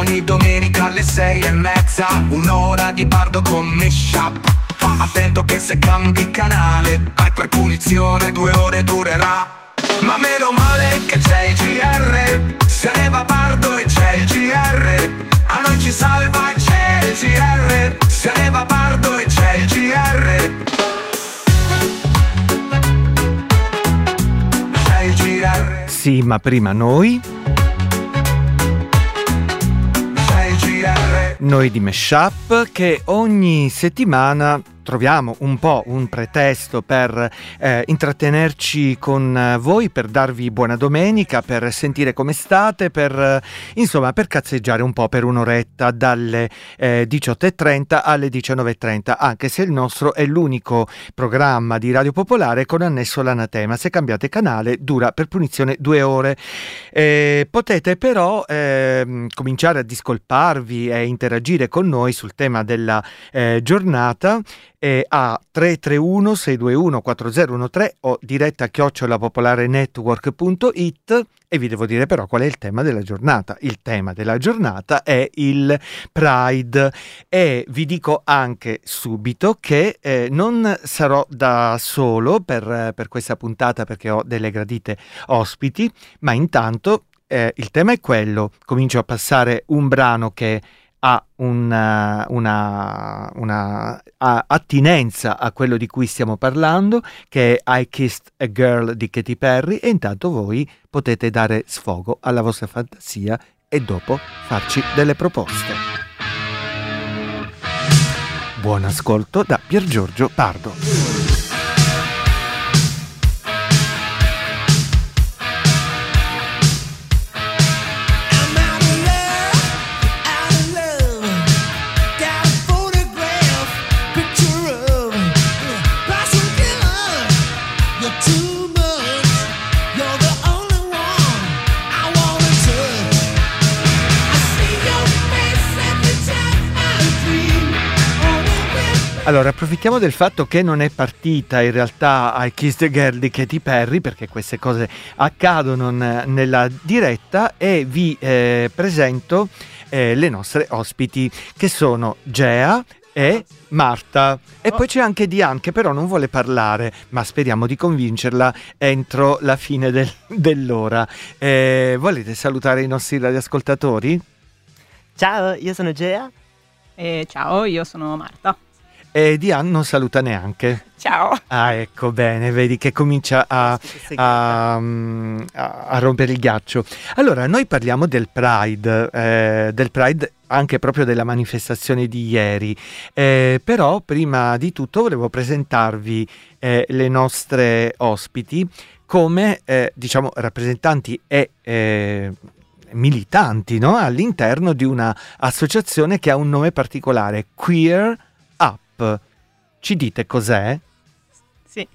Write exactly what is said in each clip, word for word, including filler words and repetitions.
Ogni domenica alle sei e mezza, un'ora di Bardo con Meshup. Attento che se cambi canale, hai per punizione due ore durerà. Ma meno male che c'è il G R, se ne va Bardo e c'è il G R. A noi ci salva e c'è il G R, se ne va Bardo e c'è il G R. C'è il G R. Sì, ma prima noi C'è il G R. Noi di Meshup, che ogni settimana troviamo un po' un pretesto per eh, intrattenerci con eh, voi, per darvi buona domenica, per sentire come state, per eh, insomma per cazzeggiare un po' per un'oretta dalle eh, diciotto e trenta alle diciannove e trenta, anche se il nostro è l'unico programma di Radio Popolare con annesso l'anatema. Se cambiate canale dura per punizione due ore. Eh, potete però eh, cominciare a discolparvi e interagire con noi sul tema della eh, giornata a tre tre uno sei due uno quattro zero uno tre o diretta chiocciola popolare network punto it. E vi devo dire però qual è il tema della giornata. Il tema della giornata è il Pride, e vi dico anche subito che eh, non sarò da solo per, per questa puntata, perché ho delle gradite ospiti, ma intanto eh, il tema è quello. Comincio a passare un brano che ha una, una, una a attinenza a quello di cui stiamo parlando, che è I Kissed a Girl di Katy Perry, e intanto voi potete dare sfogo alla vostra fantasia e dopo farci delle proposte. Buon ascolto da Piergiorgio Pardo. Allora, approfittiamo del fatto che non è partita in realtà I Kissed a Girl di Katy Perry, perché queste cose accadono n- nella diretta, e vi eh, presento eh, le nostre ospiti, che sono Gea e Marta. E poi c'è anche Diane, che però non vuole parlare, ma speriamo di convincerla entro la fine del- dell'ora. Eh, volete salutare i nostri radioascoltatori? Ciao, io sono Gea. E ciao, io sono Marta. E Diane non saluta neanche. Ciao. Ah, ecco, bene, vedi che comincia a, a, a, a rompere il ghiaccio. Allora, noi parliamo del Pride, eh, del Pride anche proprio della manifestazione di ieri, eh, però prima di tutto volevo presentarvi eh, le nostre ospiti come, eh, diciamo, rappresentanti e eh, militanti, no? All'interno di una associazione che ha un nome particolare, Queer Up. Ci dite cos'è? Sì,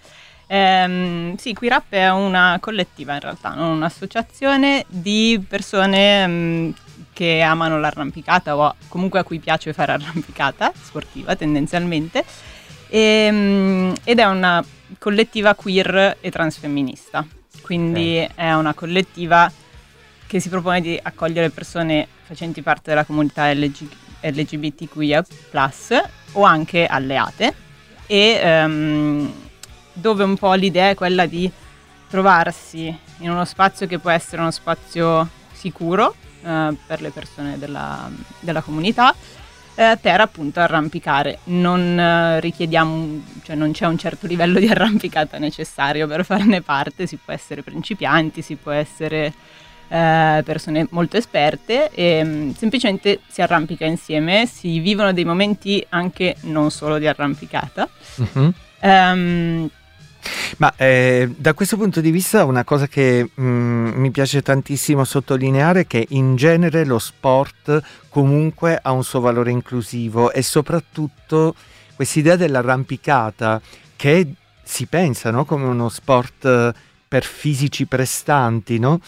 ehm, sì, Queer Up è una collettiva in realtà, non un'associazione di persone mh, che amano l'arrampicata, o comunque a cui piace fare arrampicata sportiva tendenzialmente, e, mh, ed è una collettiva queer e transfemminista, quindi okay. È una collettiva che si propone di accogliere persone facenti parte della comunità L G, L G B T Q I A plus, o anche alleate, e um, dove un po' l'idea è quella di trovarsi in uno spazio che può essere uno spazio sicuro uh, per le persone della, della comunità, uh, per appunto arrampicare. Non uh, richiediamo, cioè non c'è un certo livello di arrampicata necessario per farne parte, si può essere principianti, si può essere Uh, persone molto esperte, e um, semplicemente si arrampica insieme, si vivono dei momenti anche non solo di arrampicata. Uh-huh. Um, Ma eh, da questo punto di vista una cosa che mm, mi piace tantissimo sottolineare è che in genere lo sport comunque ha un suo valore inclusivo, e soprattutto quest'idea dell'arrampicata, che si pensa, no, come uno sport per fisici prestanti, no?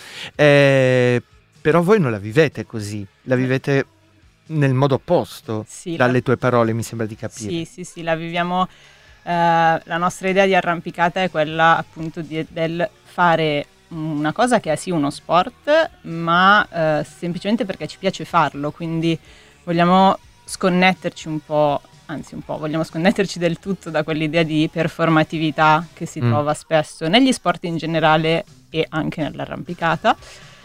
Eh, però voi non la vivete così, la vivete nel modo opposto, sì, dalle la... tue parole mi sembra di capire. Sì, sì, sì, la viviamo, eh, la nostra idea di arrampicata è quella appunto di, del fare una cosa che è sì uno sport, ma eh, semplicemente perché ci piace farlo, quindi vogliamo sconnetterci un po', anzi un po', vogliamo sconnetterci del tutto da quell'idea di performatività che si mm. trova spesso negli sport in generale e anche nell'arrampicata,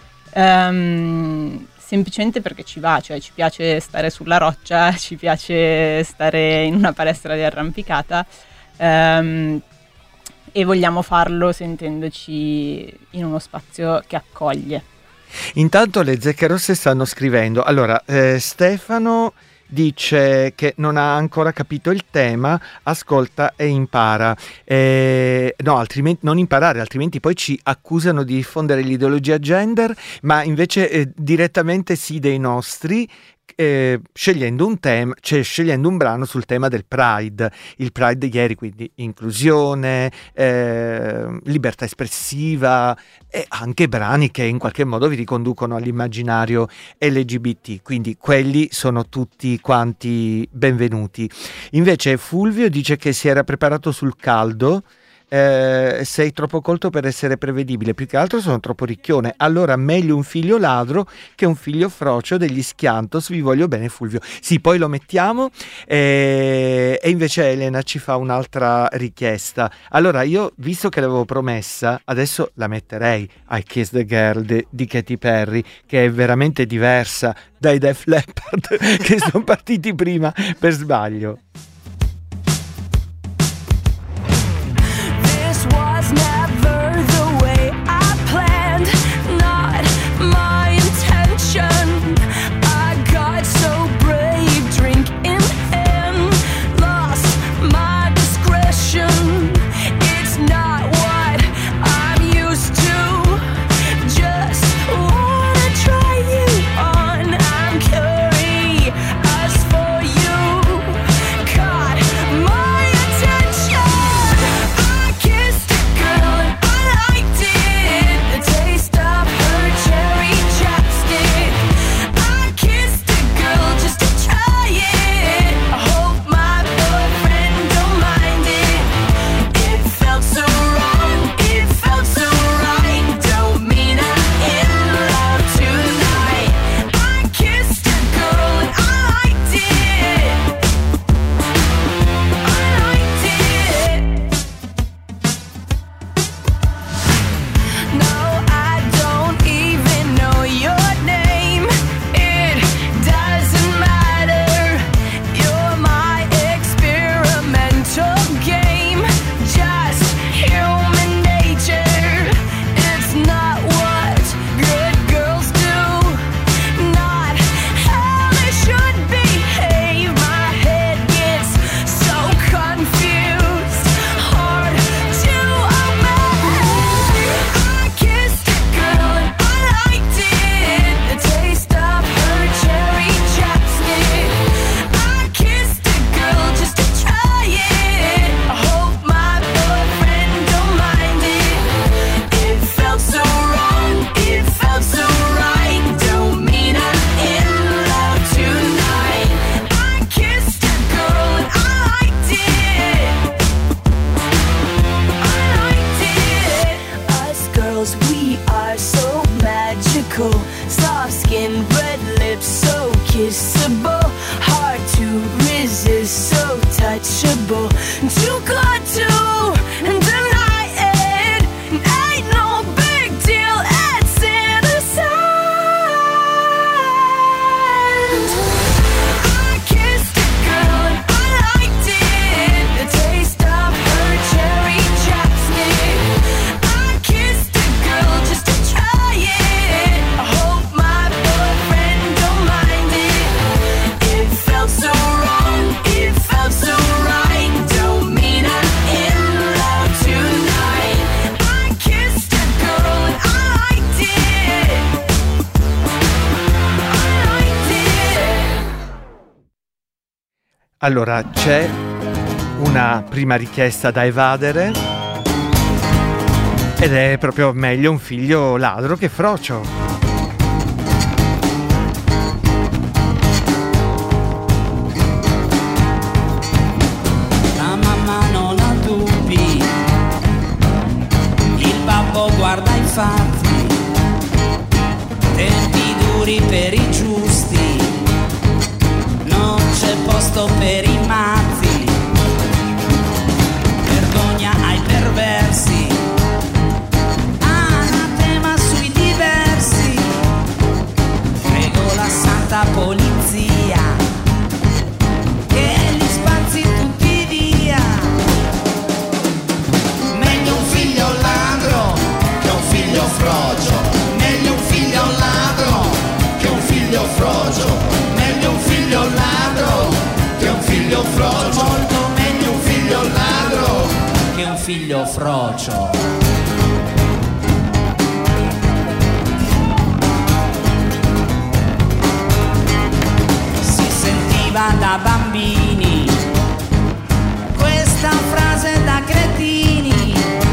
um, semplicemente perché ci va, cioè ci piace stare sulla roccia, ci piace stare in una palestra di arrampicata, um, e vogliamo farlo sentendoci in uno spazio che accoglie. Intanto le Zecche Rosse stanno scrivendo. Allora, eh, Stefano dice che non ha ancora capito il tema, ascolta e impara. Eh, no, altrimenti non imparare, altrimenti poi ci accusano di diffondere l'ideologia gender, ma invece eh, direttamente sì dei nostri. Eh, scegliendo un tema, cioè scegliendo un brano sul tema del Pride, il Pride ieri, quindi inclusione, eh, libertà espressiva e anche brani che in qualche modo vi riconducono all'immaginario L G B T, quindi quelli sono tutti quanti benvenuti. Invece Fulvio dice che si era preparato sul caldo. Eh, sei troppo colto per essere prevedibile, più che altro sono troppo ricchione, allora meglio un figlio ladro che un figlio frocio degli Schiantos, vi voglio bene Fulvio. Sì, poi lo mettiamo. eh, e invece Elena ci fa un'altra richiesta. Allora io, visto che l'avevo promessa, adesso la metterei, I Kiss the Girl de, di Katy Perry, che è veramente diversa dai Def Leppard che sono partiti prima per sbaglio. Never the way I planned, not my intention. I got so brave, drink in hand, lost my discretion. It's not what I'm used to, just wanna try you on. I'm curious for you, caught my attention. I kissed Allora, c'è una prima richiesta da evadere ed è proprio meglio un figlio ladro che frocio. La mamma non la tubi, il babbo guarda il fatti, tempi duri per i giusti, non c'è posto per i matti, vergogna ai perversi, anatema sui diversi, prego la santa polizia che li spazzi tutti via. Meglio un figlio ladro che un figlio frocio, meglio un figlio ladro che un figlio frocio, meglio un figlio ladro che un figlio frocio, molto meglio un figlio ladro che un figlio frocio. Si sentiva da bambini questa frase da cretini,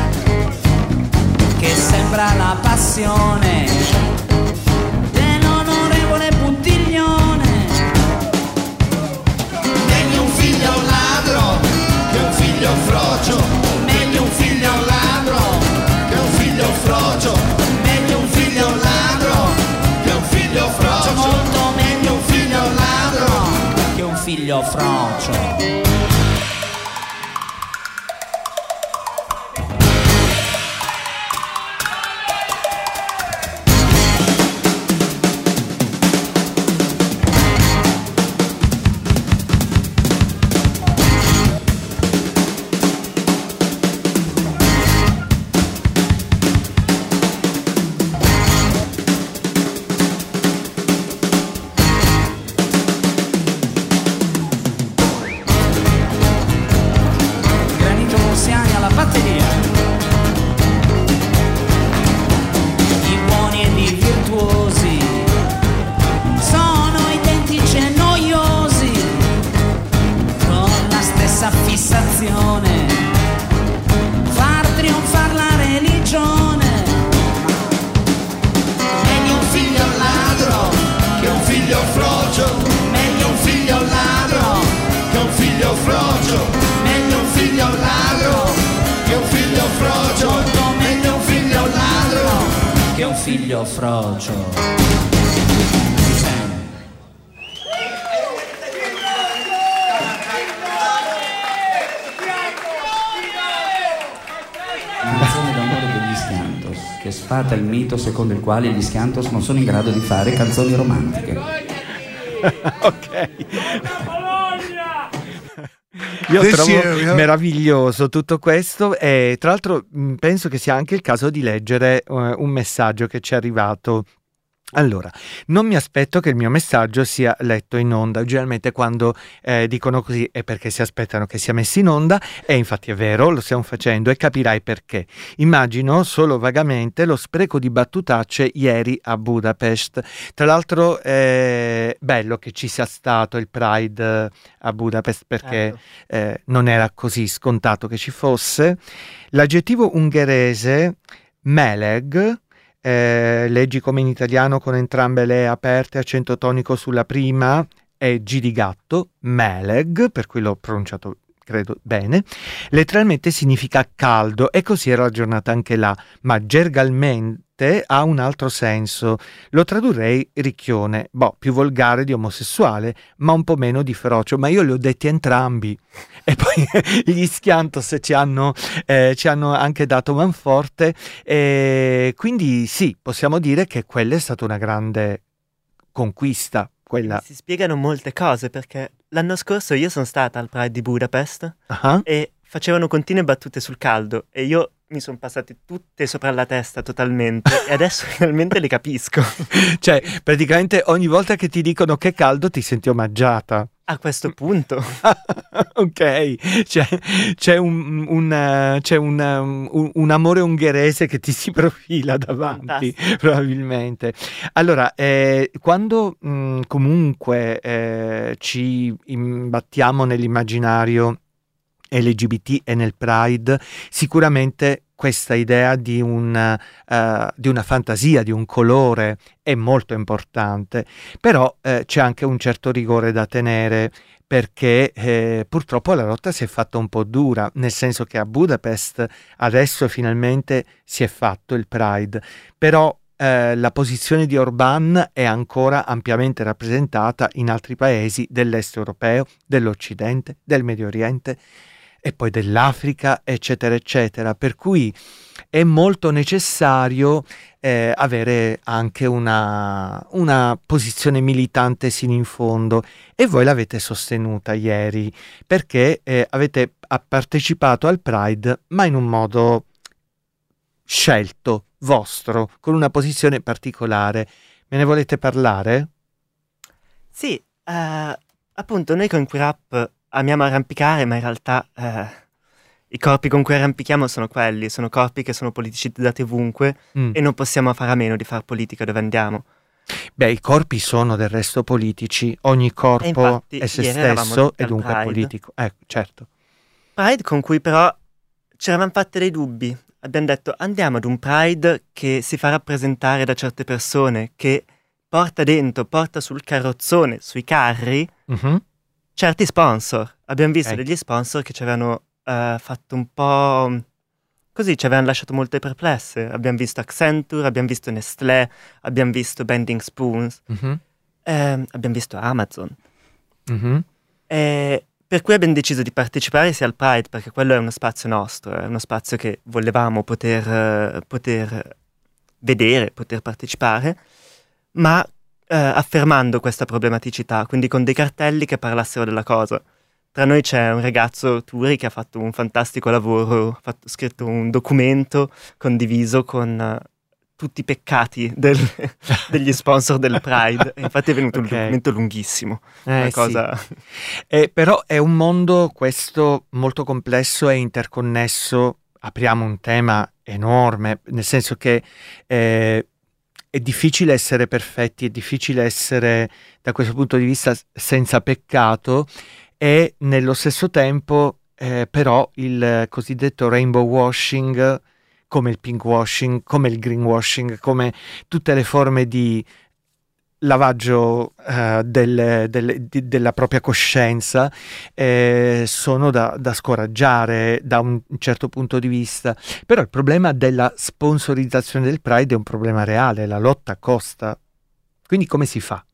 che sembra la passione dell'onorevole Puntiglione. Meglio un figlio ladro che un figlio frocio, meglio un figlio ladro che un figlio frocio, meglio un figlio ladro che un figlio frocio, molto meglio un figlio ladro che un figlio frocio. Granito Rossiani alla batteria, i buoni ed i virtuosi sono identici e noiosi, con la stessa fissazione, far trionfar la religione. Meglio un figlio ladro che un figlio frocio, meglio un figlio ladro che un figlio frocio, meglio un figlio ladro che un figlio frocio, molto meglio un figlio ladro che un figlio frocio. Canzone d'amore degli Schiantos, che sfata il mito secondo il quale gli Schiantos non sono in grado di fare canzoni romantiche. Ok. Io This trovo year we have- meraviglioso tutto questo e tra l'altro mh, penso che sia anche il caso di leggere eh, un messaggio che ci è arrivato. Allora, non mi aspetto che il mio messaggio sia letto in onda. Generalmente quando eh, dicono così è perché si aspettano che sia messo in onda e infatti è vero, lo stiamo facendo e capirai perché. Immagino solo vagamente lo spreco di battutacce ieri a Budapest. Tra l'altro è bello che ci sia stato il Pride a Budapest perché eh, non era così scontato che ci fosse. L'aggettivo ungherese meleg, Eh, leggi come in italiano con entrambe le aperte, accento tonico sulla prima, è G di gatto, meleg, per cui l'ho pronunciato credo bene, letteralmente significa caldo e così era la giornata anche là, ma gergalmente ha un altro senso, lo tradurrei ricchione, boh, più volgare di omosessuale, ma un po' meno di feroce, ma io li ho detti entrambi. E poi gli Schiantos ci hanno, eh, ci hanno anche dato manforte, e quindi sì, possiamo dire che quella è stata una grande conquista. Quella. Si spiegano molte cose perché l'anno scorso io sono stata al Pride di Budapest Uh-huh. e facevano continue battute sul caldo e io mi sono passate tutte sopra la testa totalmente e adesso finalmente le capisco. Cioè, praticamente ogni volta che ti dicono che è caldo ti senti omaggiata. A questo punto. Ok, c'è, c'è, un, un, eh, c'è un, um, un, un amore ungherese che ti si profila davanti, Fantastico. probabilmente. Allora, eh, quando mh, comunque eh, ci imbattiamo nell'immaginario L G B T e nel Pride, sicuramente questa idea di, un, uh, di una fantasia, di un colore è molto importante, però uh, c'è anche un certo rigore da tenere, perché eh, purtroppo la lotta si è fatta un po' dura, nel senso che a Budapest adesso finalmente si è fatto il Pride, però eh, la posizione di Orbán è ancora ampiamente rappresentata in altri paesi dell'est europeo, dell'Occidente, del Medio Oriente e poi dell'Africa, eccetera, eccetera. Per cui è molto necessario eh, avere anche una, una posizione militante sino in fondo, e voi l'avete sostenuta ieri, perché eh, avete partecipato al Pride, ma in un modo scelto, vostro, con una posizione particolare. Me ne volete parlare? Sì, eh, appunto noi con Queer Up amiamo arrampicare, ma in realtà eh, i corpi con cui arrampichiamo sono quelli, sono corpi che sono politicizzati ovunque Mm. e non possiamo fare a meno di far politica dove andiamo. Beh, i corpi sono del resto politici, ogni corpo infatti, è se ieri eravamo stesso tutti e al dunque Pride. politico. Ecco, certo. Pride con cui però ci eravamo fatti dei dubbi. Abbiamo detto andiamo ad un Pride che si fa rappresentare da certe persone, che porta dentro, porta sul carrozzone, sui carri, Mhm. certi sponsor. Abbiamo visto Ok. degli sponsor che ci avevano eh, fatto un po' così, ci avevano lasciato molto perplesse. Abbiamo visto Accenture, abbiamo visto Nestlé, abbiamo visto Bending Spoons, Mhm. ehm, abbiamo visto Amazon. Mhm. E per cui abbiamo deciso di partecipare sia al Pride, perché quello è uno spazio nostro, è uno spazio che volevamo poter, eh, poter vedere, poter partecipare, ma eh, affermando questa problematicità, quindi con dei cartelli che parlassero della cosa. Tra noi c'è un ragazzo, Turi, che ha fatto un fantastico lavoro, ha fatto- scritto un documento condiviso con eh, tutti i peccati del- degli sponsor del Pride. E infatti è venuto Ok. un documento lunghissimo. Eh, Una sì. cosa... Eh, però è un mondo questo molto complesso e interconnesso. Apriamo un tema enorme, nel senso che eh, è difficile essere perfetti, è difficile essere da questo punto di vista s- senza peccato, e nello stesso tempo eh, però il cosiddetto rainbow washing, come il pink washing, come il green washing, come tutte le forme di lavaggio eh, del- del- di- della propria coscienza, eh, sono da, da scoraggiare da un certo punto di vista. Però il problema della sponsorizzazione del Pride è un problema reale, la lotta costa. Quindi come si fa?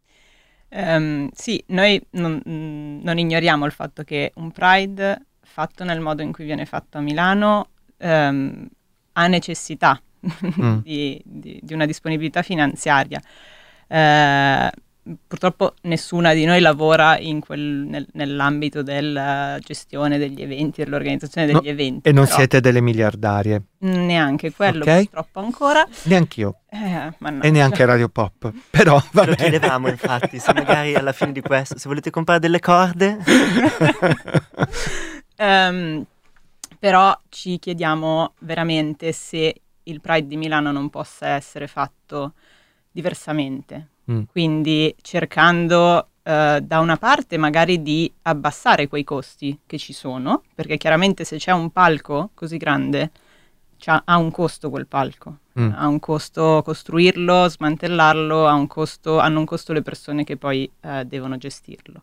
Ehm, sì, noi non, mh, non ignoriamo il fatto che un Pride fatto nel modo in cui viene fatto a Milano ehm, ha necessità Mm. di, di- di una disponibilità finanziaria. Eh, purtroppo nessuna di noi lavora in quel- nel- nell'ambito della gestione degli eventi, dell'organizzazione degli No, eventi. E non però siete delle miliardarie, neanche quello, Ok. purtroppo ancora. neanch'io, Eh, mannaggia. e neanche Radio Pop. Però va Ce lo bene. chiedevamo infatti, se magari alla fine di questo, se volete comprare delle corde, Ehm, però ci chiediamo veramente se il Pride di Milano non possa essere fatto diversamente. Mm. Quindi cercando eh, da una parte magari di abbassare quei costi che ci sono, perché chiaramente se c'è un palco così grande c'ha- ha un costo quel palco. Mm. Ha un costo costruirlo, smantellarlo, ha un costo, hanno un costo le persone che poi eh, devono gestirlo.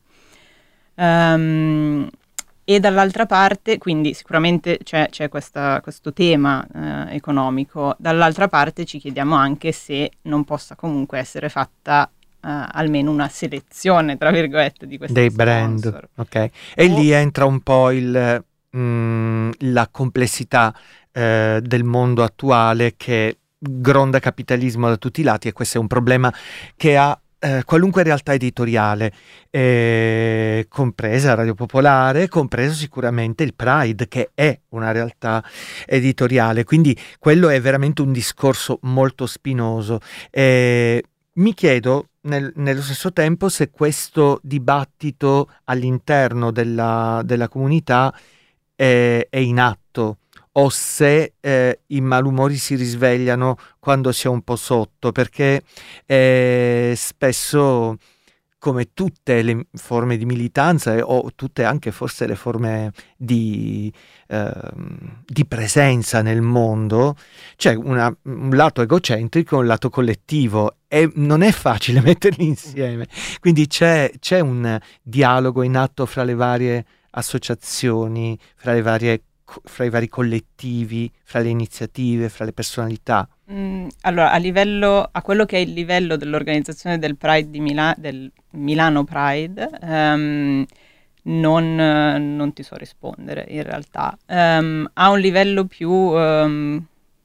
Ehm, e dall'altra parte, quindi sicuramente c'è, c'è questa- questo tema eh, economico, dall'altra parte ci chiediamo anche se non possa comunque essere fatta eh, almeno una selezione, tra virgolette, di questi Dei brand, sponsor. ok. E O- lì entra un po' il, mm, la complessità eh, del mondo attuale, che gronda capitalismo da tutti i lati, e questo è un problema che ha eh, qualunque realtà editoriale, eh, compresa Radio Popolare, compreso sicuramente il Pride, che è una realtà editoriale. Quindi quello è veramente un discorso molto spinoso. Eh, mi chiedo nel- nello stesso tempo se questo dibattito all'interno della, della comunità è, è in atto, o se eh, i malumori si risvegliano quando si è un po' sotto, perché eh, spesso come tutte le forme di militanza e, o tutte anche forse le forme di, eh, di presenza nel mondo, c'è una, un lato egocentrico e un lato collettivo e non è facile metterli insieme. Quindi c'è, c'è un dialogo in atto fra le varie associazioni, fra le varie fra i vari collettivi, fra le iniziative, fra le personalità. Mm, allora, a livello, a quello che è il livello dell'organizzazione del Pride di Mila- del Milano Pride, um, non, non ti so rispondere in realtà. Um, a un livello più um,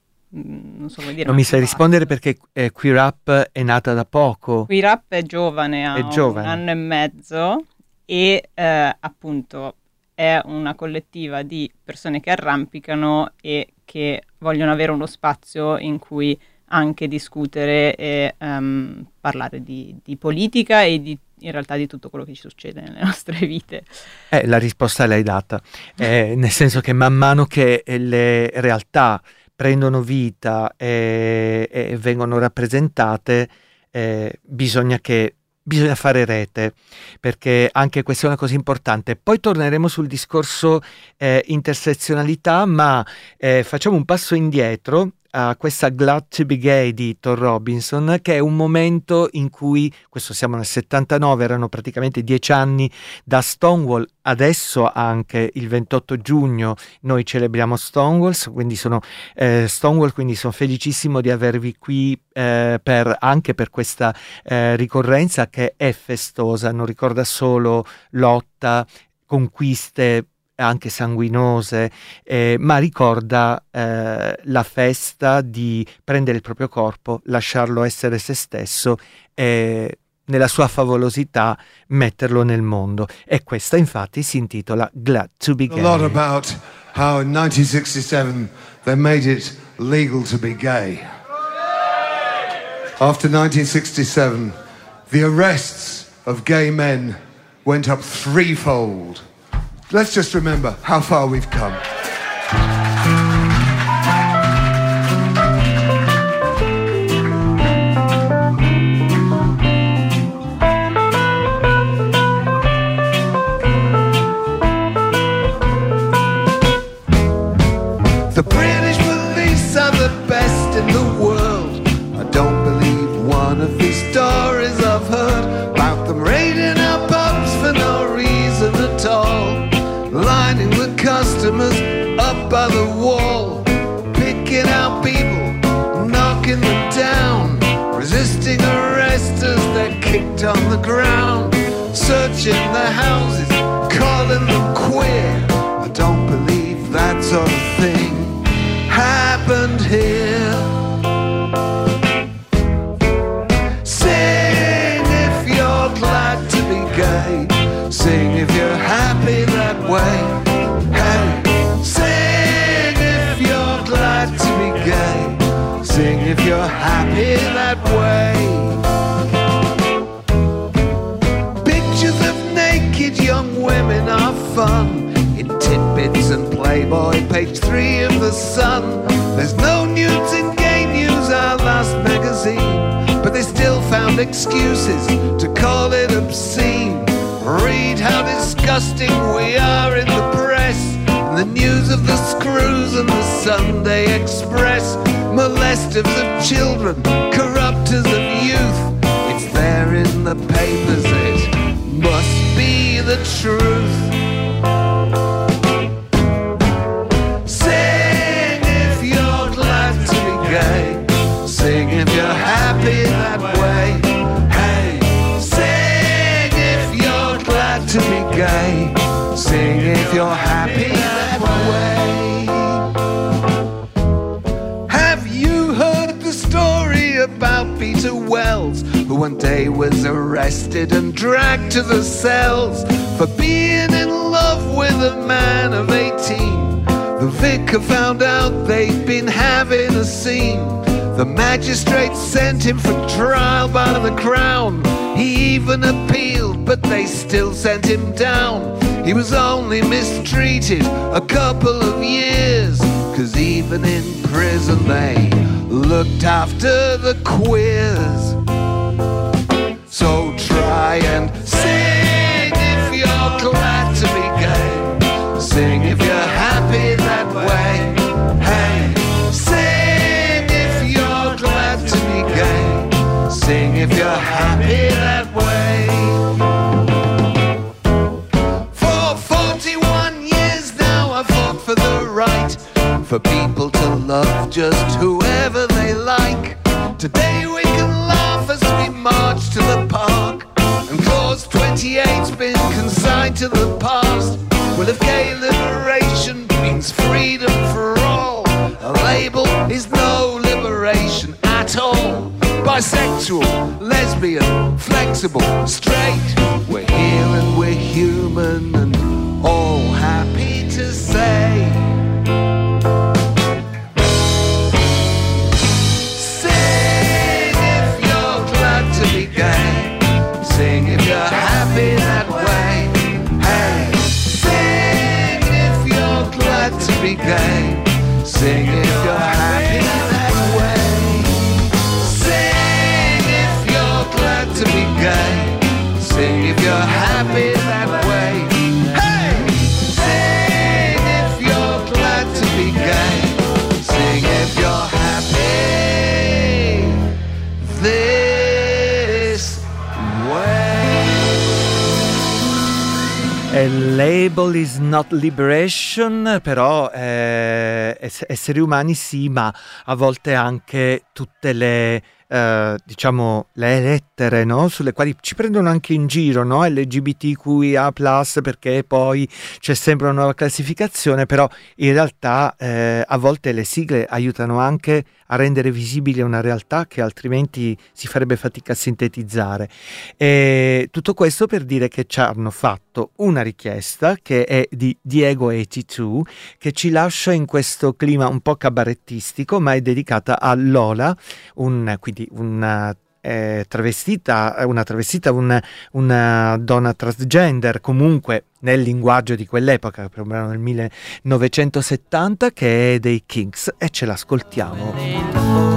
non so come dire. Non mi sai rispondere perché eh, Queer Up è nata da poco. Queer Up è giovane, ha è giovane. un anno e mezzo e eh, appunto è una collettiva di persone che arrampicano e che vogliono avere uno spazio in cui anche discutere e um, parlare di, di politica e di, in realtà di tutto quello che ci succede nelle nostre vite. Eh, la risposta l'hai data, eh, nel senso che man mano che le realtà prendono vita e, e vengono rappresentate, eh, bisogna che Bisogna fare rete, perché anche questa è una cosa importante. Poi torneremo sul discorso eh, intersezionalità, ma eh, facciamo un passo indietro a questa Glad to be Gay di Thor Robinson, che è un momento in cui, questo siamo nel settantanove, erano praticamente dieci anni da Stonewall. Adesso anche il ventotto giugno noi celebriamo Stonewall, quindi sono eh, Stonewall, quindi sono felicissimo di avervi qui eh, per, anche per questa eh, ricorrenza che è festosa, non ricorda solo lotta, conquiste anche sanguinose, eh, ma ricorda eh, la festa di prendere il proprio corpo, lasciarlo essere se stesso e nella sua favolosità metterlo nel mondo. E questa infatti si intitola Glad to be Gay. A lot about how in nineteen sixty-seven they made it legal to be gay. After nineteen sixty-seven, the arrests of gay men went up threefold. Let's just remember how far we've come. The British police are the best in the world. I don't believe one of these stories I've heard about them raiding our pubs for no reason at all. Lining the customers up by the wall, picking out people, knocking them down, resisting arrest as they're kicked on the ground, searching their houses, calling them queer. I don't believe that sort of thing happened here. Sing if you're glad to be gay. Sing if you're happy that way. Hey, sing if you're glad to be gay. Sing if you're happy that way. Pictures of naked young women are fun in Tidbits and Playboy, page three of the Sun. There's no nudes in Gay News, our last magazine, but they still found excuses to call it obscene. Read how disgusting we are in the press, in the news of the Screws and the Sunday Express. Molesters of children, corrupters of youth, it's there in the papers, it must be the truth. Sing if you're glad to be gay. Sing if you're happy that way. To be gay, sing if you're happy that way. Have you heard the story about Peter Wells, who one day was arrested and dragged to the cells for being in love with a man of eighteen? The vicar found out they'd been having a scene. The magistrate sent him for trial by the Crown. He even appealed, but they still sent him down. He was only mistreated a couple of years, 'cause even in prison they looked after the queers. So try and for people to love just whoever they like. Today we can laugh as we march to the park, and Clause twenty-eight's been consigned to the past. Well, if gay liberation means freedom for all, a label is no liberation at all. Bisexual, lesbian, flexible, straight, we're here and we're human and all happy to say. Sing if you're glad to be gay, sing if you're happy that way. Hey, sing if you're glad to be gay, sing if you're happy that way. To be gay, sing if you're happy that way. Hey, sing if you're glad to be gay, sing if you're happy this way. A label is not liberation, però eh, ess- esseri umani sì, ma a volte anche tutte le Uh, diciamo le lettere, no? Sulle quali ci prendono anche in giro, no? L G B T Q I A plus, perché poi c'è sempre una nuova classificazione, però in realtà eh, a volte le sigle aiutano anche a rendere visibile una realtà che altrimenti si farebbe fatica a sintetizzare. E tutto questo per dire che ci hanno fatto una richiesta che è di Diego ottantadue, che ci lascia in questo clima un po' cabarettistico, ma è dedicata a Lola, un quindi una eh, travestita, una travestita, una, una donna transgender, comunque nel linguaggio di quell'epoca, più o meno nel millenovecentosettanta, che è dei Kinks, e ce l'ascoltiamo.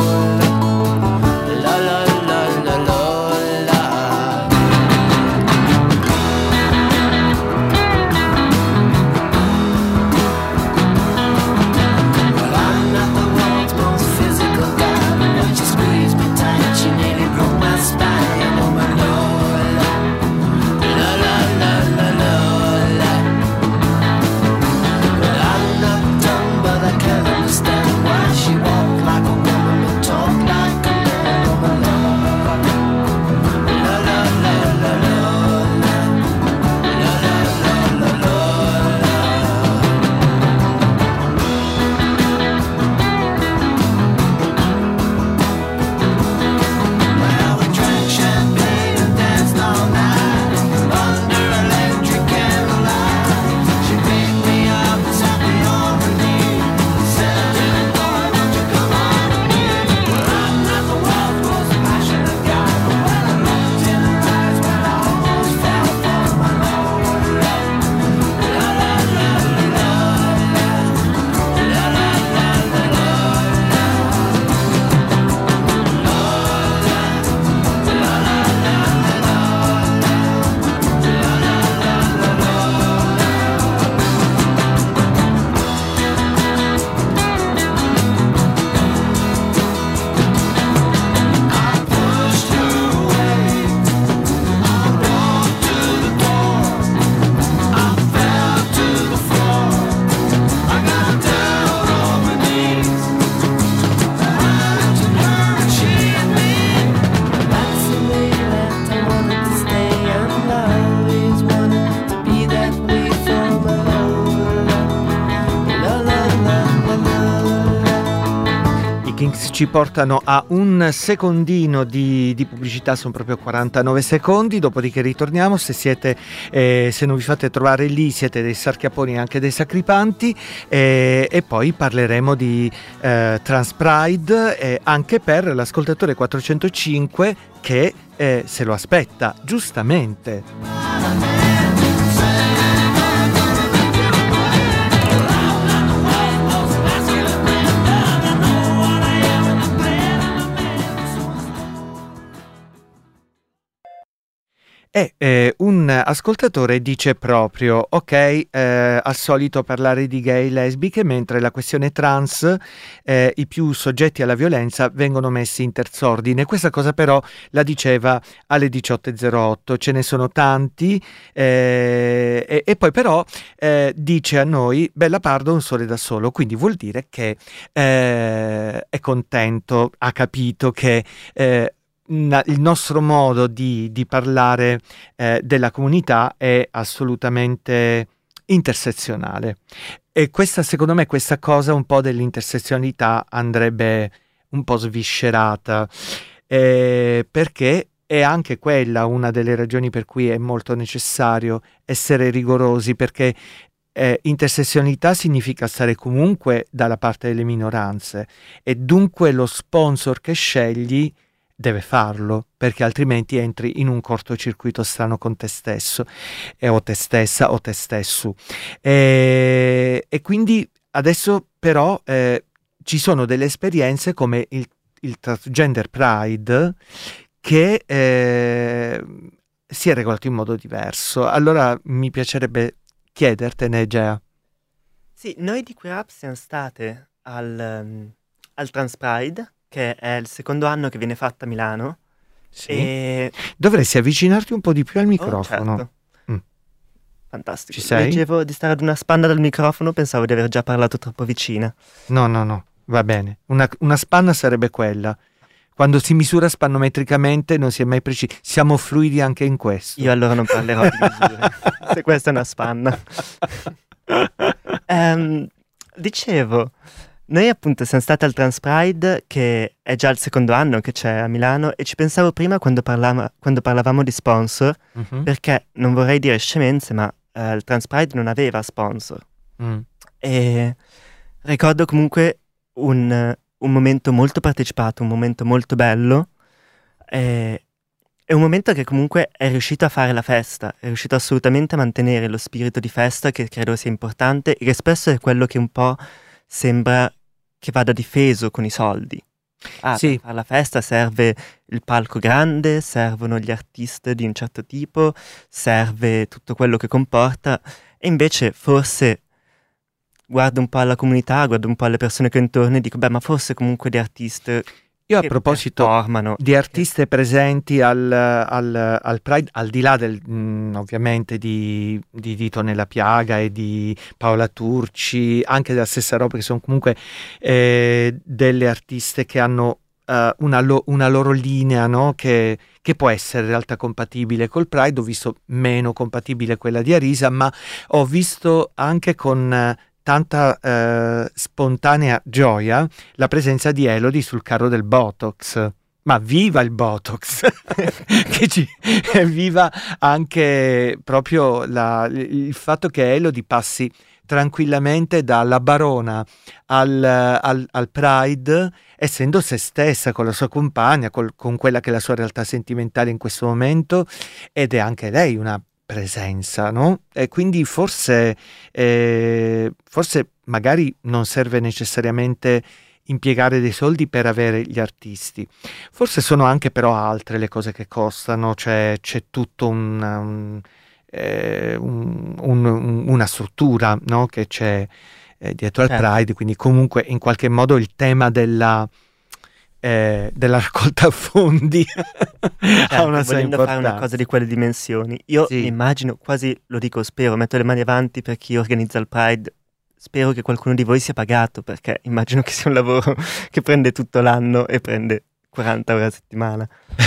Ci portano a un secondino di, di pubblicità, sono proprio quarantanove secondi, dopodiché ritorniamo. Se siete eh, se non vi fate trovare lì, siete dei sarchiaponi e anche dei sacripanti, eh, e poi parleremo di eh, Trans Pride, eh, anche per l'ascoltatore quattrocentocinque che eh, se lo aspetta giustamente. E eh, un ascoltatore dice proprio, ok, eh, al solito parlare di gay, lesbiche, mentre la questione trans, eh, i più soggetti alla violenza vengono messi in terz'ordine. Questa cosa però la diceva alle diciotto e zero otto, ce ne sono tanti, eh, e, e poi però eh, dice a noi, Bella Pardo un sole da solo, quindi vuol dire che eh, è contento, ha capito che... Eh, il nostro modo di, di parlare eh, della comunità è assolutamente intersezionale, e questa, secondo me, questa cosa un po' dell'intersezionalità andrebbe un po' sviscerata, eh, perché è anche quella una delle ragioni per cui è molto necessario essere rigorosi, perché eh, intersezionalità significa stare comunque dalla parte delle minoranze, e dunque lo sponsor che scegli deve farlo, perché altrimenti entri in un cortocircuito strano con te stesso, e o te stessa o te stesso. E, e quindi adesso però eh, ci sono delle esperienze come il, il Transgender Pride che eh, si è regolato in modo diverso. Allora mi piacerebbe chiedertene, Gea. Sì, noi di Queer Up siamo state al, um, al Trans Pride, che è il secondo anno che viene fatta a Milano. Sì. E... Dovresti avvicinarti un po' di più al Oh, microfono. certo. Mm. Fantastico. Ci sei? Leggevo di stare ad una spanna dal microfono, pensavo di aver già parlato troppo vicina. No, no, no, va bene. Una, una spanna sarebbe quella. Quando si misura spannometricamente non si è mai precisi. Siamo fluidi anche in questo. Io allora non parlerò di misure, se questa è una spanna. Ehm, dicevo, noi appunto siamo stati al Trans Pride, che è già il secondo anno che c'è a Milano, e ci pensavo prima quando, parlava- quando parlavamo di sponsor, Mhm. perché non vorrei dire scemenze, ma eh, il Trans Pride non aveva sponsor. Mm. E ricordo comunque un, un momento molto partecipato, un momento molto bello, e, è un momento che comunque è riuscito a fare la festa, è riuscito assolutamente a mantenere lo spirito di festa, che credo sia importante e che spesso è quello che un po' sembra che vada difeso con i soldi. Ah, Sì. per fare la festa serve il palco grande, servono gli artisti di un certo tipo, serve tutto quello che comporta, e invece forse guardo un po' alla comunità, guardo un po' alle persone che ho intorno e dico, beh, ma forse comunque di artisti Io a che proposito performano, di artiste presenti al, al- al Pride, al di là del, mm, ovviamente di, di Dito Nella Piaga e di Paola Turci, anche della stessa roba, che sono comunque eh, delle artiste che hanno eh, una, lo- una loro linea, no? che, che può essere in realtà compatibile col Pride. Ho visto meno compatibile quella di Arisa, ma ho visto anche con eh, tanta eh, spontanea gioia la presenza di Elodie sul carro del Botox. Ma viva il Botox! Che ci, viva anche proprio la- il fatto che Elodie passi tranquillamente dalla Barona al, al- al Pride, essendo se stessa, con la sua compagna, col- con quella che è la sua realtà sentimentale in questo momento, ed è anche lei una presenza, no? E quindi forse, eh, forse magari non serve necessariamente impiegare dei soldi per avere gli artisti. Forse sono anche però altre le cose che costano, cioè c'è tutto un, um, eh, un- un- un- una struttura, no? Che c'è eh, dietro al Certo. Pride, quindi comunque in qualche modo il tema della, eh, della raccolta fondi ha certo, una sua volendo fare una importanza. cosa di quelle dimensioni. Io Sì. mi immagino, quasi lo dico, spero, metto le mani avanti per chi organizza il Pride, spero che qualcuno di voi sia pagato, perché immagino che sia un lavoro che prende tutto l'anno e prende quaranta ore a settimana.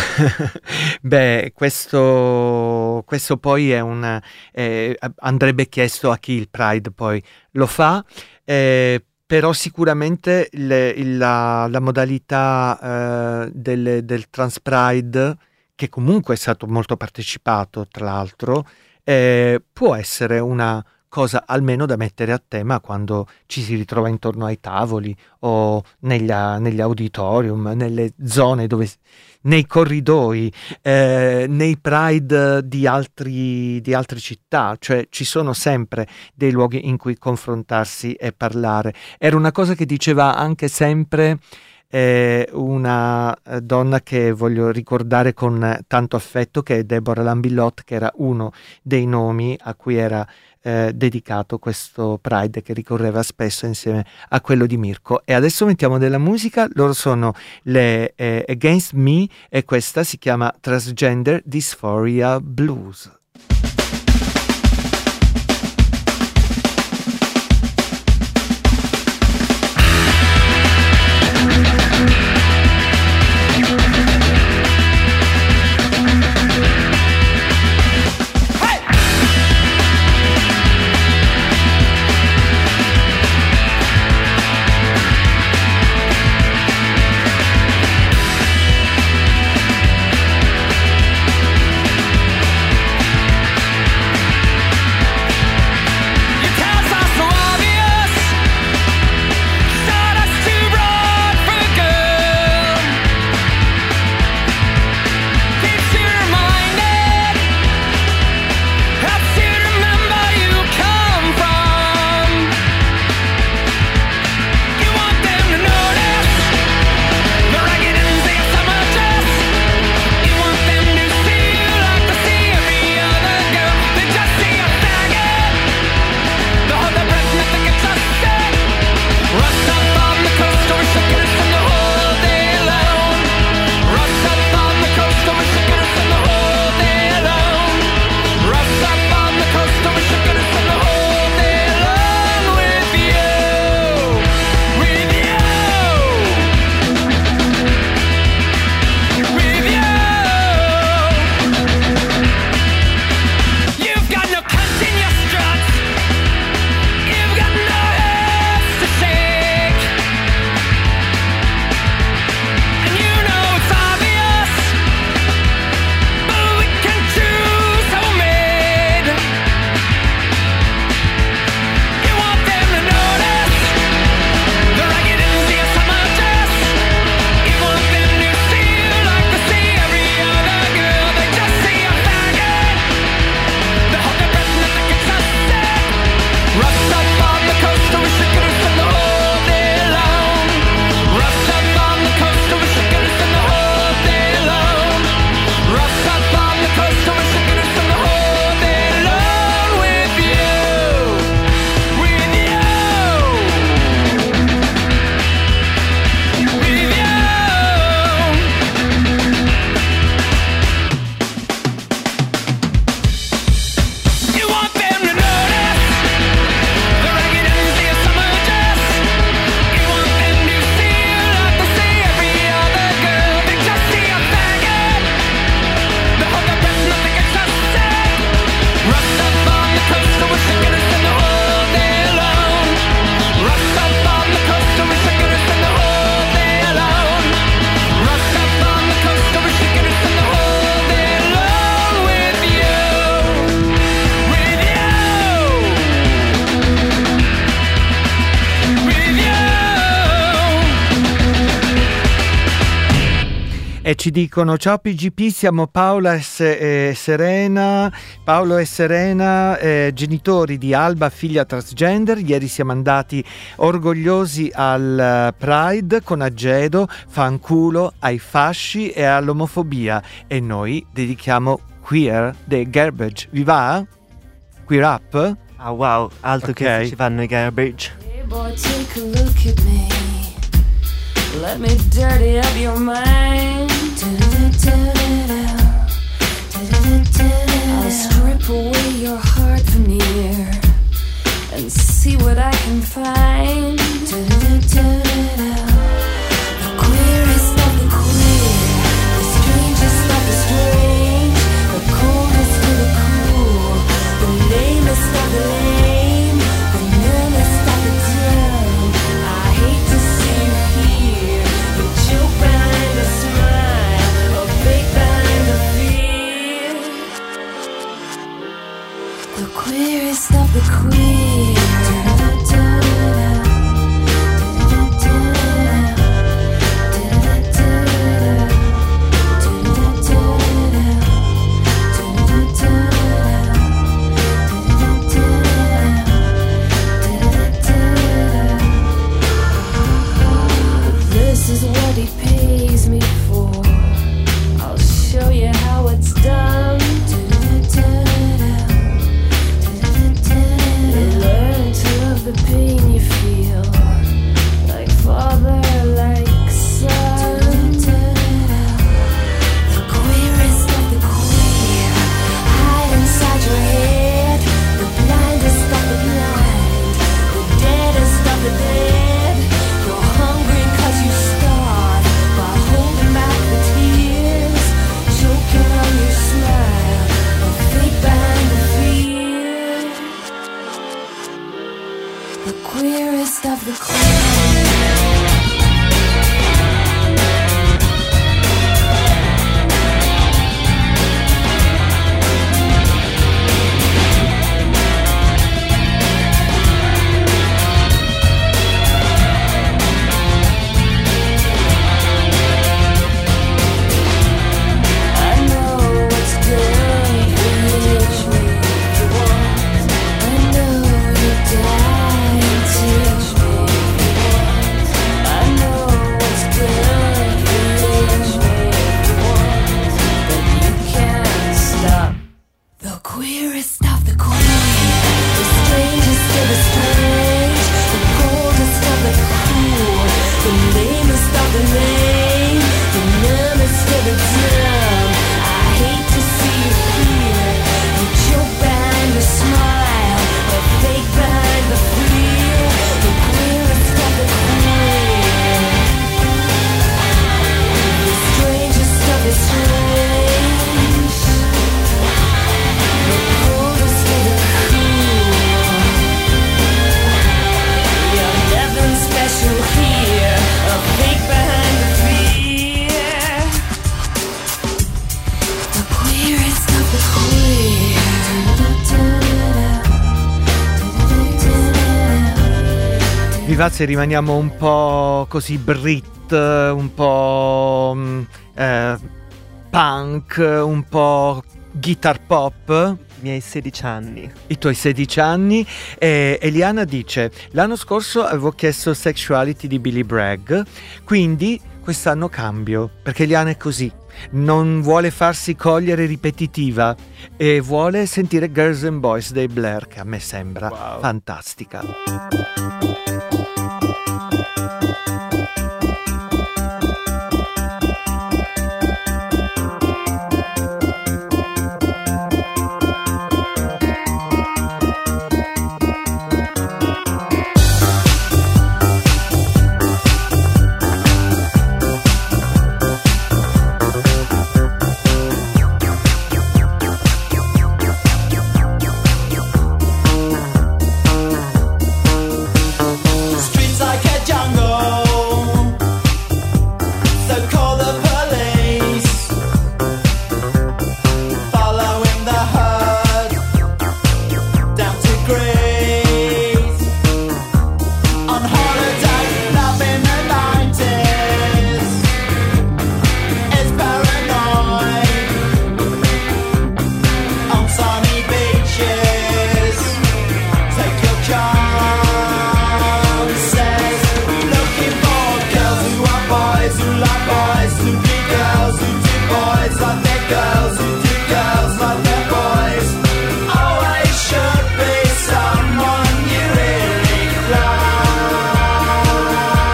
Beh, questo, questo poi è un eh, andrebbe chiesto a chi il Pride poi lo fa, eh, però sicuramente le- il- la, la modalità eh, del, del Trans Pride, che comunque è stato molto partecipato, tra l'altro, eh, può essere una cosa almeno da mettere a tema quando ci si ritrova intorno ai tavoli o negli, a- negli auditorium, nelle zone dove, nei corridoi, eh, nei Pride di, altri, di altre città, cioè ci sono sempre dei luoghi in cui confrontarsi e parlare. Era una cosa che diceva anche sempre eh, una eh, donna che voglio ricordare con eh, tanto affetto, che è Deborah Lambilot, che era uno dei nomi a cui era eh, dedicato questo Pride, che ricorreva spesso insieme a quello di Mirko. E adesso mettiamo della musica. Loro sono le eh, Against Me e questa si chiama Transgender Dysphoria Blues. E ci dicono: ciao P G P, siamo Paola e, Se- e Serena, Paolo e Serena, eh, genitori di Alba, figlia transgender. Ieri siamo andati orgogliosi al Pride con Aggedo, fanculo ai fasci e all'omofobia, e noi dedichiamo Queer dei Garbage. Vi va? Queer Up? Ah wow, altro Okay. che ci vanno i Garbage. Hey boy, take a look at me. Let me dirty up your mind. I'll strip away your heart veneer and see what I can find. The queerest of the queer, the strangest of the strange, the coldest of the cool, the lamest of the lame, the numbest of the dumb. I hate to see you here, the joke behind the smile, a fake behind the fear. The queerest of the queer. This is what queerest of the queer. I know what's good for you. Teach me if you want. I know you're dying. Teach me if you want. I know what's good for you. Teach me if you want. But you can't stop. The queerest of the queer, the strangest of the strange, the coldest of the cool, the lamest of the lame, the numbest of the dumb. I hate to see you here, you choke behind the smile, a fake behind the fear, the queerest of the queer, the strangest of the strange, the coldest of the cool. You're nothing special here, a fake behind the fear. The queerest of the queer. Vivazzi, rimaniamo un po' così Brit, un po' mm, eh, punk, un po' guitar pop. I miei sedici anni. I tuoi sedici anni. E Eliana dice: l'anno scorso avevo chiesto Sexuality di Billy Bragg, quindi quest'anno cambio, perché Eliana è così, non vuole farsi cogliere ripetitiva e vuole sentire Girls and Boys dei Blair, che a me sembra Wow. fantastica. Streets like a jungle, so call the police. Following the herd down to Greece. On holiday, love in the nineties is paranoid. On sunny beaches, take your chances. Looking for girls who are boys, who like boys, who do girls, who do boys like their girls, who do girls like their boys. Always should be someone you really love.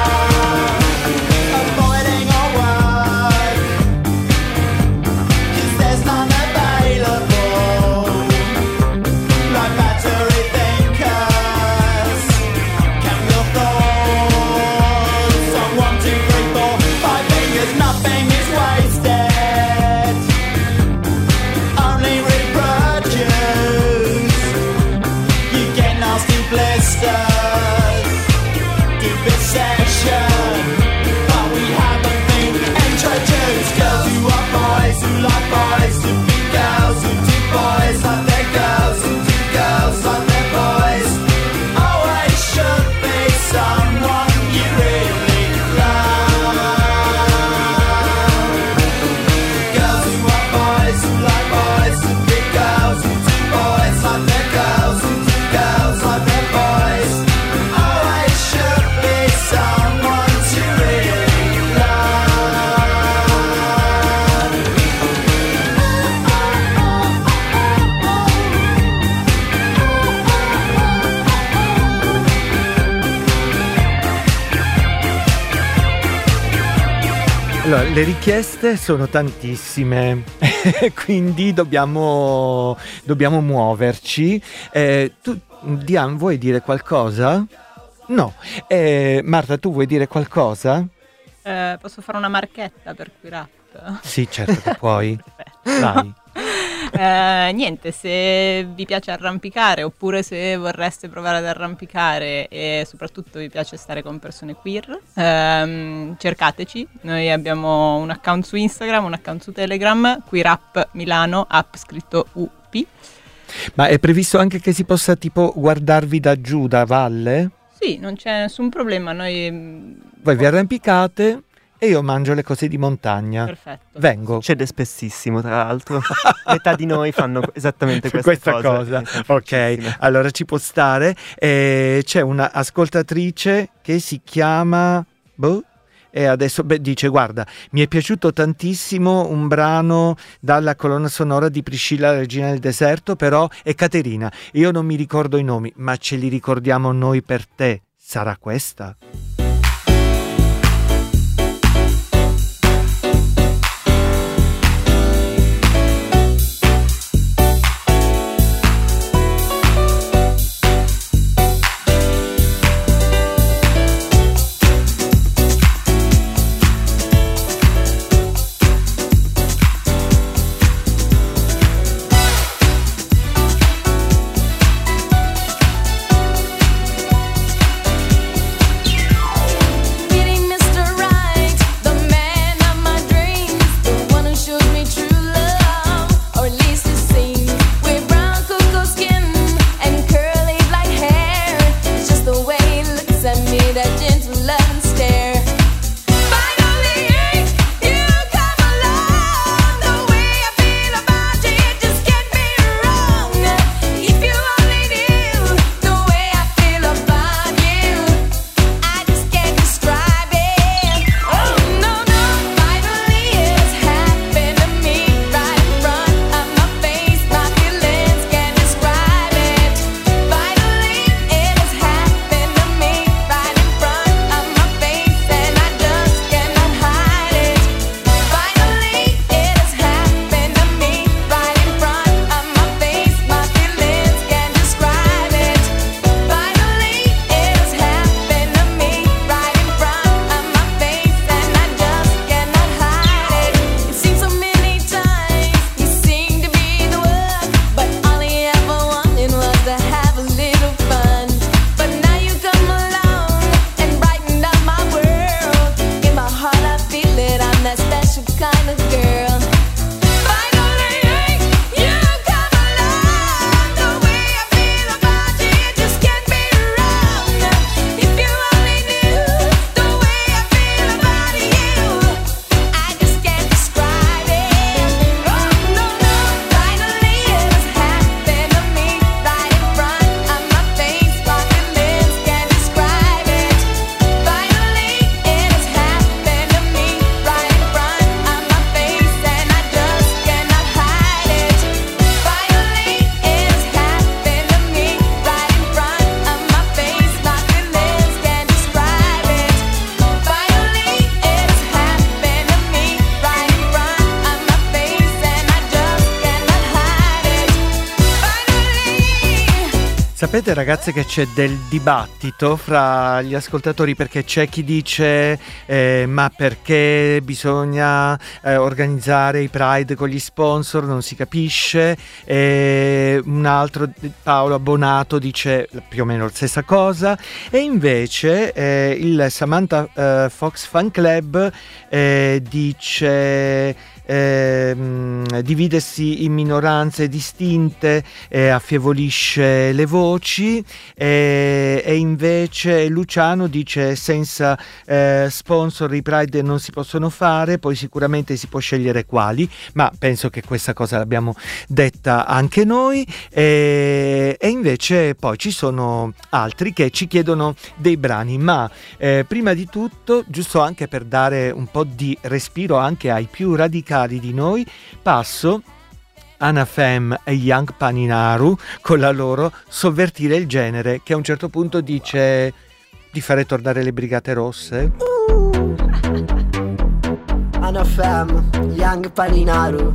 Avoiding all work, 'cause there's none available. Like battery thinkers, count your thoughts on one, two, three, four, five fingers. Nothing is wasted, only reproduce. You get nasty blisters, deep obsession, but we haven't been introduced. Girls who are boys, who like boys, who be girls, who do boys like their girls, who do girls like their boys. Always should be someone you really love. Girls who are boys, who like boys, who be girls, who do boys like their girls, who do girls like their boys. Always should be someone to really love. Allora, le richieste sono tantissime, quindi dobbiamo, dobbiamo muoverci. Eh, tu, Diane, vuoi dire qualcosa? No. Eh, Marta, tu vuoi dire qualcosa? Eh, posso fare una marchetta per Queer Up? Sì, certo che puoi. Perfetto. Vai. Eh, niente, se vi piace arrampicare oppure se vorreste provare ad arrampicare e soprattutto vi piace stare con persone queer, ehm, cercateci. Noi abbiamo un account su Instagram, un account su Telegram, Queerup Milano, app scritto U P. Ma è previsto anche che si possa tipo guardarvi da giù, da valle? Sì, non c'è nessun problema, noi... Voi vi arrampicate e io mangio le cose di montagna. Perfetto. Vengo. Succede spessissimo, tra l'altro. Metà di noi fanno esattamente questa, Questa cosa. Ok, felicissime. allora ci può stare. Eh, c'è una ascoltatrice che si chiama... Boh? E adesso beh, dice: guarda, mi è piaciuto tantissimo un brano dalla colonna sonora di Priscilla, la regina del deserto, però è Caterina, io non mi ricordo i nomi, ma ce li ricordiamo noi per te. Sarà questa? Sapete ragazze che c'è del dibattito fra gli ascoltatori, perché c'è chi dice eh, ma perché bisogna eh, organizzare i Pride con gli sponsor, non si capisce, e un altro, Paolo Abbonato, dice più o meno la stessa cosa, e invece eh, il Samantha eh, Fox Fan Club eh, dice Eh, dividersi in minoranze distinte eh, affievolisce le voci, eh, e invece Luciano dice senza eh, sponsor i Pride non si possono fare, poi sicuramente si può scegliere quali, ma penso che questa cosa l'abbiamo detta anche noi, eh, e invece poi ci sono altri che ci chiedono dei brani, ma eh, prima di tutto, giusto anche per dare un po' di respiro anche ai più radicali di noi, passo Anafem e Young Paninaru con la loro Sovvertire il genere, che a un certo punto dice di fare tornare le Brigate Rosse. uh. Anafem, Young Paninaru.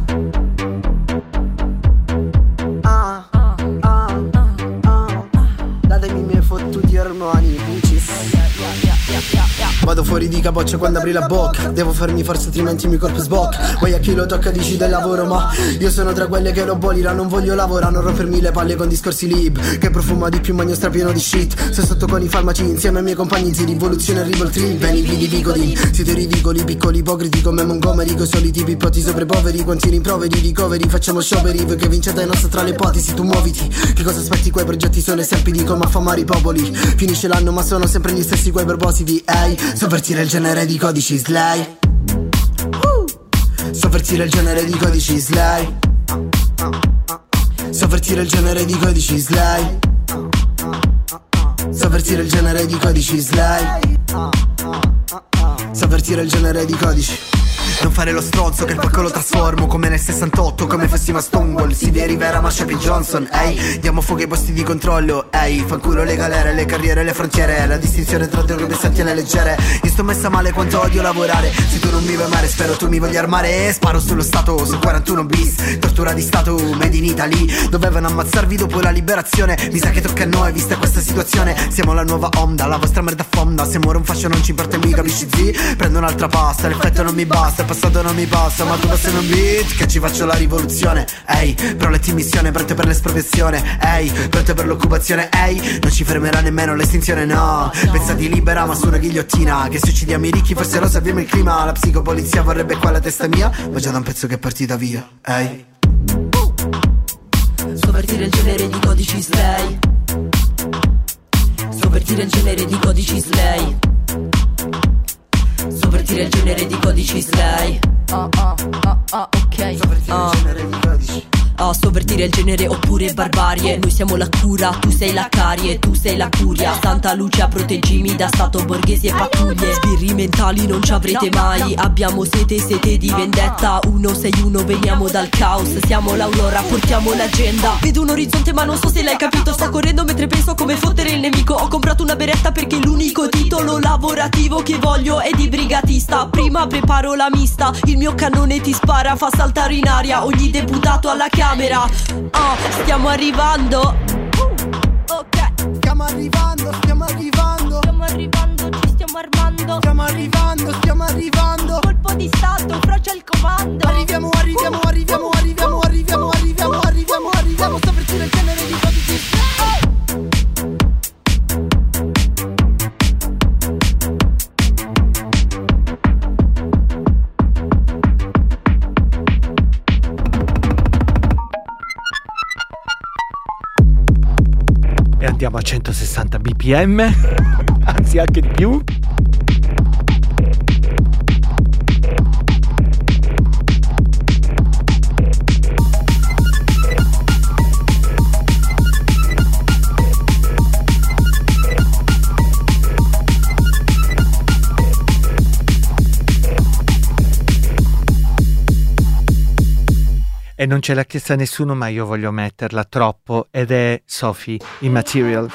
Ah, ah, ah, ah. Datemi i miei fottuti ormoni, bucis. Yeah, yeah, yeah, yeah, yeah. Vado fuori di capoccia quando apri la bocca. Devo farmi forza altrimenti il mio corpo sbocca. Poi a chi lo tocca dici del lavoro, ma io sono tra quelle che lo bolira. Non voglio lavorare, non rompermi le palle con discorsi lib che profuma di più, magno strapieno di shit. Sono sotto con i farmaci insieme ai miei compagni. Si rivoluzione arrivo il trip, beni vidi vicoli. Siete ridicoli, piccoli ipocriti come Montgomery. Coi soliti pippoti sopra i poveri. Quanti rimproveri, ricoveri, facciamo scioperi. Voi che vincete è nostra tra le ipotesi, tu muoviti. Che cosa aspetti, quei progetti sono esempi di come affamare i popoli. Finisce l'anno ma sono sempre gli stessi quei propositi. Ehi, hey, sovvertire il genere di codici slay. Sovvertire il genere di codici slay. Sovvertire il genere di codici slay. Sovvertire il genere di codici slay. Sovvertire il genere di codici. Non fare lo stronzo che il palco lo trasformo come nel sessantotto, come fossimo a Stonewall. Si via Rivera, Marsha P. Johnson. Ehi, hey, diamo fuoco ai posti di controllo. Ehi, hey, fanculo le galere, le carriere, le frontiere. La distinzione tra droga pesanti e le leggere. Io sto messa male quanto odio lavorare. Se tu non mi vuoi amare spero tu mi voglia armare. Sparo sullo stato, su quarantuno bis. Tortura di stato, made in Italy. Dovevano ammazzarvi dopo la liberazione. Mi sa che tocca a noi, vista questa situazione. Siamo la nuova onda, la vostra merda fonda. Se muore un fascio non ci importa, mi capisci zi? Prendo un'altra pasta, l'effetto non mi basta. Il passato non mi passa, ma tu passi in un beat che ci faccio la rivoluzione. Ehi, hey, proletti in missione, pronte per l'espropriazione. Ehi, hey, pronte per l'occupazione. Ehi, hey, non ci fermerà nemmeno l'estinzione, no. Pensati libera ma su una ghigliottina. Che se uccidiamo i ricchi forse lo sappiamo il clima. La psicopolizia vorrebbe qua la testa mia, ma già da un pezzo che è partita via. Ehi, hey. Sovvertire il genere di codici slay. Sovvertire il genere di codici slay. Sovvertire il genere di codici slay. Ah ah ah ah ok. Sovvertire il genere di codici. Ah, sovvertire il genere oppure barbarie. Noi siamo la cura, tu sei la carie, tu sei la curia. Santa Lucia proteggimi da stato borghesi e pattuglie. Sbirri mentali non ci avrete mai. Abbiamo sete, sete di vendetta. uno sei uno, veniamo dal caos. Siamo l'aurora, portiamo l'agenda. Vedo un orizzonte ma non so se l'hai capito. Sto correndo mentre penso a come fottere il nemico. Ho comprato una beretta perché l'unico titolo lavorativo che voglio è di brigatista. Prima preparo la mista. Il mio cannone ti spara, fa saltare in aria ogni deputato alla camera. Oh, stiamo arrivando. uh, Ok. Stiamo arrivando, stiamo arrivando. Stiamo arrivando, ci stiamo armando. Stiamo arrivando, stiamo arrivando. Colpo di stato, frocia il comando. Arriviamo, arriviamo, uh, arriviamo, uh, arriviamo, uh, arriviamo, arriviamo, arriviamo, arriviamo. Sovvertire il genere di codici. E andiamo a centosessanta bpm, anzi anche di più. E non ce l'ha chiesta nessuno, ma io voglio metterla troppo, ed è Sophie, Immaterial.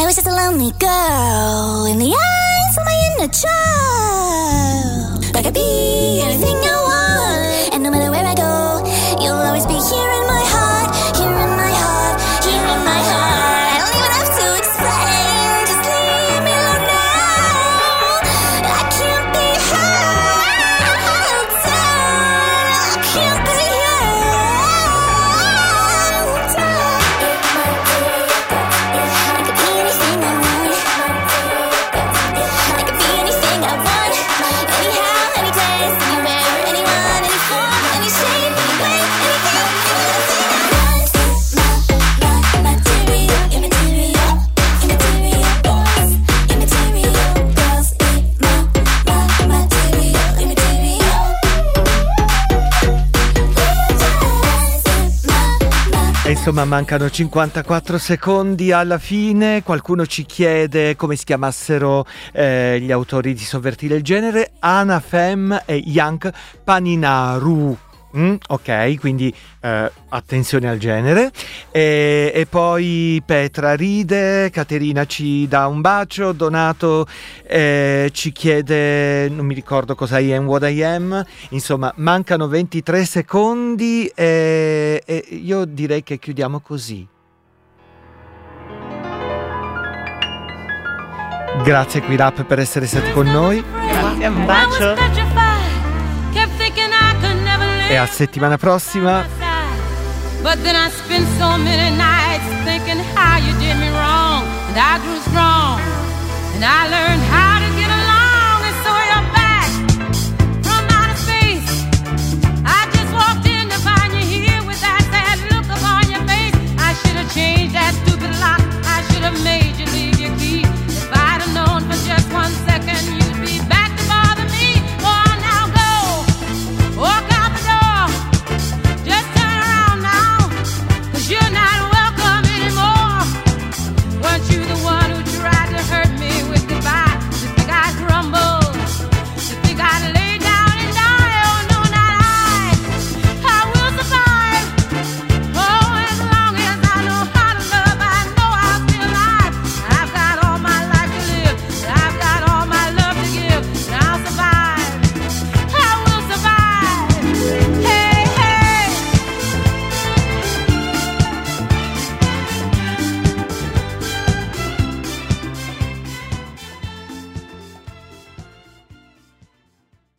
was just a lonely girl in the eyes of my inner child. I could be anything I want, and no matter where I go, you'll always be here in my heart, here in my heart, here in my heart. I don't even have to explain, just leave me alone now. I can't be held down, I can't be held down. I could be anything I want, I could be anything I want, anyhow, any place, anywhere, anyone, any form, any shape, any way, anything, anything I want. My, my, material, immaterial, immaterial boys, immaterial girls, my, my, material, immaterial. E insomma mancano cinquantaquattro secondi alla fine. Qualcuno ci chiede come si chiamassero eh, gli autori di Sovvertire il genere. Anna Fem e Young Paninaru. Mm, ok, quindi eh, attenzione al genere. E, e poi Petra ride, Caterina ci dà un bacio, Donato eh, ci chiede, non mi ricordo cosa I am what I am. Insomma, mancano ventitré secondi e, e io direi che chiudiamo così. Grazie Quirap per essere stati con noi. Grazie, un bacio. E a settimana prossima. But then I spent so many nights thinking how you did me wrong, and I grew strong, and I learned how